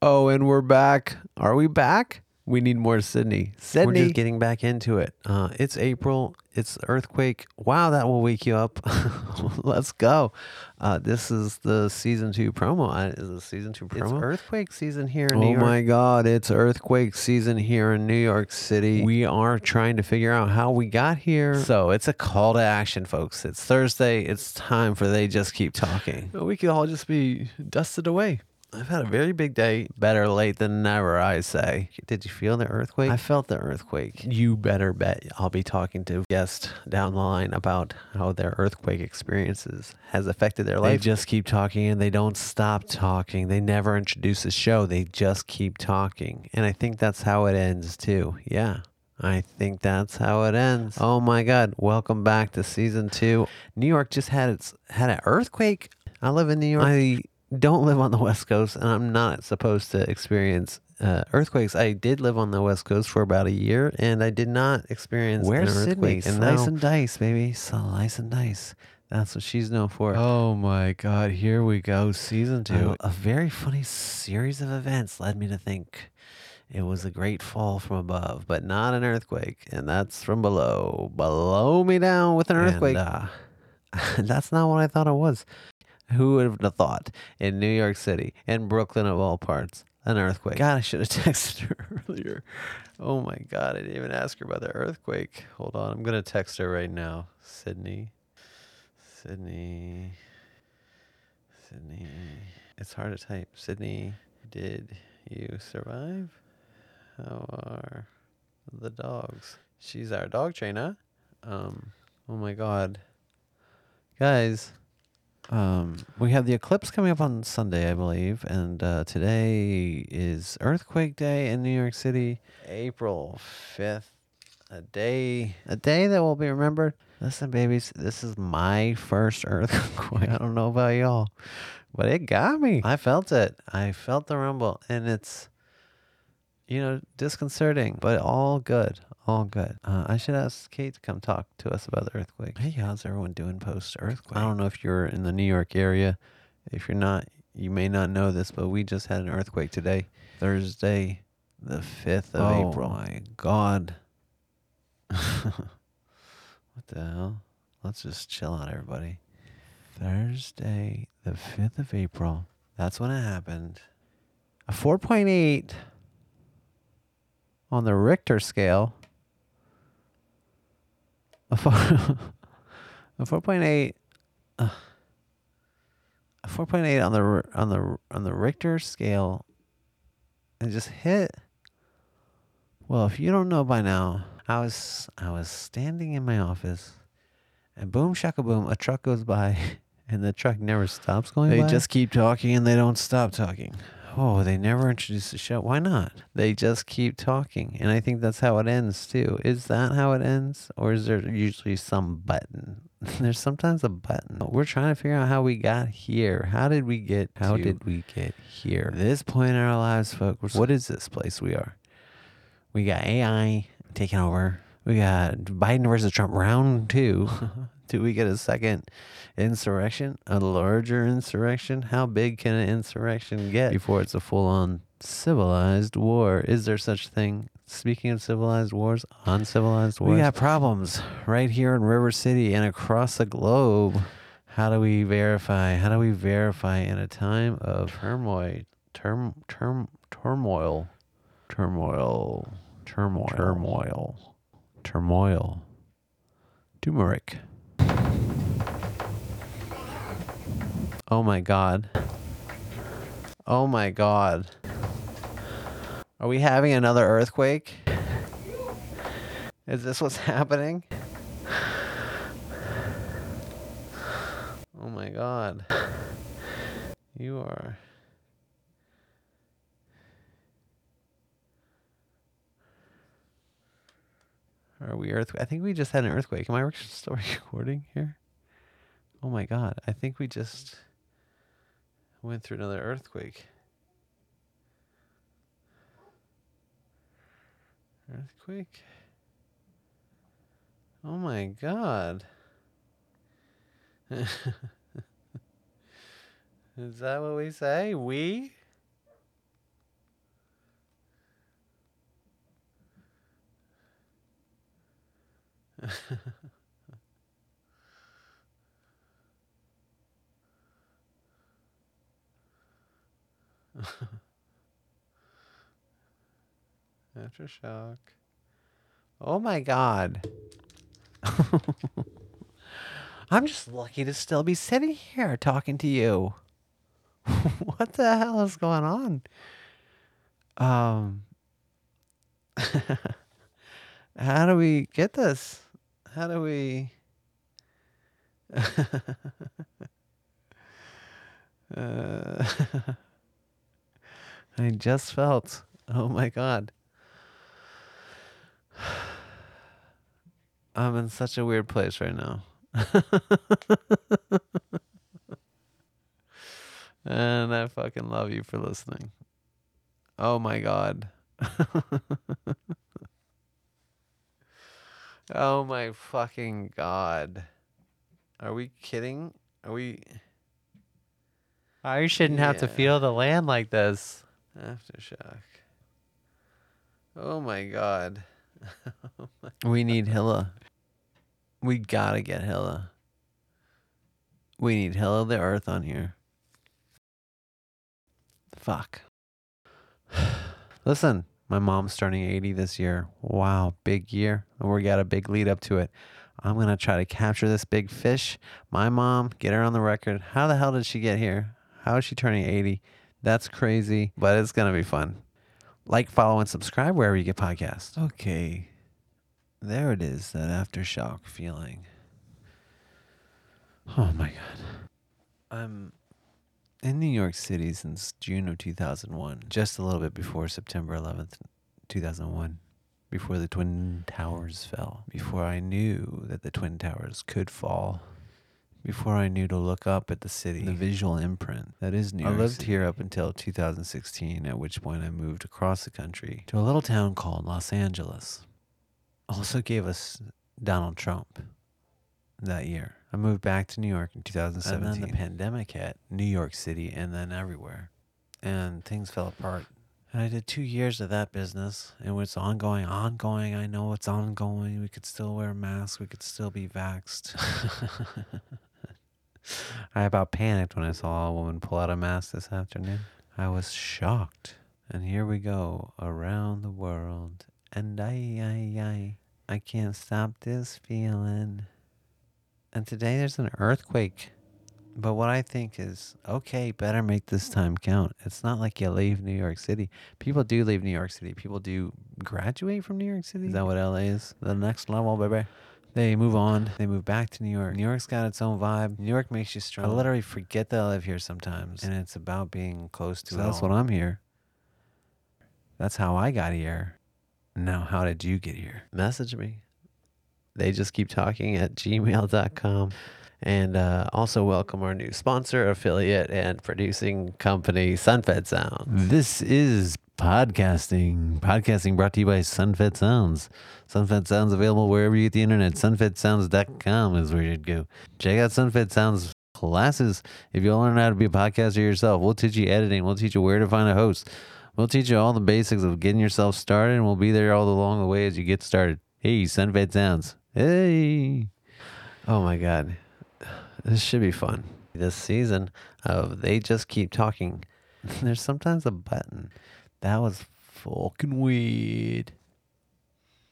Oh, and we're back. Are we back? We need more Sydney. We're Sydney. just getting back into it. It's April. It's earthquake. Wow, that will wake you up. Let's go. This is the season 2 promo. Is it season 2 promo? It's earthquake season here in New Oh York. my God, it's earthquake season here in New York City. We are trying to figure out how we got here. So it's a call to action, folks. It's Thursday. It's time for They Just Keep Talking. We could all just be dusted away. I've had a very big day. Better late than never, I say. Did you feel the earthquake? I felt the earthquake. You better bet I'll be talking to guests down the line about how their earthquake experiences has affected their life. They just keep talking and they don't stop talking. They never introduce a show. They just keep talking. And I think that's how it ends too. Yeah. I think that's how it ends. Oh my God. Welcome back to season 2. New York just had an earthquake. I live in New York. I don't live on the West Coast, and I'm not supposed to experience earthquakes. I did live on the West Coast for about a year, and I did not experience an earthquake. Sydney? Slice and dice, baby. Slice and dice. That's what she's known for. Oh my God, here we go, season 2. A very funny series of events led me to think it was a great fall from above, but not an earthquake, and that's from below. Below me down with an earthquake. And, that's not what I thought it was. Who would have thought in New York City, in Brooklyn of all parts, an earthquake? God, I should have texted her earlier. Oh my God, I didn't even ask her about the earthquake. Hold on, I'm going to text her right now. Sydney. It's hard to type. Sydney, did you survive? How are the dogs? She's our dog trainer. Oh my God. Guys. We have the eclipse coming up on Sunday, I believe, and today is Earthquake Day in New York City, April 5th, a day that will be remembered. Listen, babies, this is my first earthquake. I don't know about y'all, but it got me. I felt it. I felt the rumble, and it's, disconcerting, but all good. All good. I should ask Kate to come talk to us about the earthquake. Hey, how's everyone doing post-earthquake? I don't know if you're in the New York area. If you're not, you may not know this, but we just had an earthquake today, Thursday, the 5th of April. Oh, my God. What the hell? Let's just chill out, everybody. Thursday, the 5th of April. That's when it happened. A 4.8 on the Richter scale. A 4.8 on the Richter scale, and just hit. Well, if you don't know by now, I was standing in my office, and boom shaka boom, a truck goes by, and the truck never stops going by. They just keep talking and they don't stop talking. Oh, they never introduce the show. Why not? They just keep talking. And I think that's how it ends, too. Is that how it ends? Or is there usually some button? There's sometimes a button. We're trying to figure out how we got here. How did we get here? This point in our lives, folks, what is this place we are? We got AI taking over. We got Biden versus Trump round 2. Do we get a second insurrection? A larger insurrection? How big can an insurrection get before it's a full-on civilized war? Is there such thing? Speaking of civilized wars, uncivilized wars, we got problems right here in River City and across the globe. How do we verify? How do we verify in a time of turmoil? Turmeric. Oh my God. Oh my God. Are we having another earthquake? Is this what's happening? Oh my God. You are... Are we earthquake? I think we just had an earthquake. Am I still recording here? Oh my God. I think we just went through another earthquake. Earthquake? Oh my God. Is that what we say? We? Aftershock. Oh my God. I'm just lucky to still be sitting here talking to you. What the hell is going on? How do we get this? How do we uh, I just felt, oh my God. I'm in such a weird place right now. And I fucking love you for listening. Oh my God. Oh my fucking God. Are we kidding? Are we I shouldn't have to Yeah. feel the land like this. Aftershock? Oh my God. We need Hilla. We gotta get Hilla. We need Hilla the Earth on here. Fuck. Listen, my mom's turning 80 this year. Wow, big year. And we got a big lead up to it. I'm going to try to capture this big fish. My mom, get her on the record. How the hell did she get here? How is she turning 80? That's crazy, but it's going to be fun. Like, follow, and subscribe wherever you get podcasts. Okay. There it is, that aftershock feeling. Oh my God. I'm in New York City since June of 2001, just a little bit before September 11th, 2001, before the Twin Towers fell, before I knew that the Twin Towers could fall, before I knew to look up at the city, the visual imprint that is New York City. I lived here up until 2016, at which point I moved across the country to a little town called Los Angeles. Also gave us Donald Trump that year. I moved back to New York in 2017. And then the pandemic hit, New York City, and then everywhere. And things fell apart. And I did 2 years of that business. It was ongoing. I know it's ongoing. We could still wear masks. We could still be vaxxed. I about panicked when I saw a woman pull out a mask this afternoon. I was shocked. And here we go, around the world. And I can't stop this feeling. And today there's an earthquake. But what I think is, okay, better make this time count. It's not like you leave New York City. People do leave New York City. People do graduate from New York City. Is that what LA is? The next level, baby. They move on. They move back to New York. New York's got its own vibe. New York makes you strong. I literally forget that I live here sometimes. And it's about being close to it. That's what I'm here. That's how I got here. Now, how did you get here? Message me. They just keep talking at gmail.com. And also welcome our new sponsor, affiliate, and producing company, Sunfed Sounds. This is podcasting. Podcasting brought to you by Sunfed Sounds. Sunfed Sounds available wherever you get the internet. Sunfedsounds.com is where you'd go. Check out Sunfed Sounds classes. If you want to learn how to be a podcaster yourself, we'll teach you editing. We'll teach you where to find a host. We'll teach you all the basics of getting yourself started, and we'll be there all along the way as you get started. Hey, Sunfed Sounds. Hey. Oh, my God. This should be fun. This season of They Just Keep Talking, there's sometimes a button. That was fucking weird.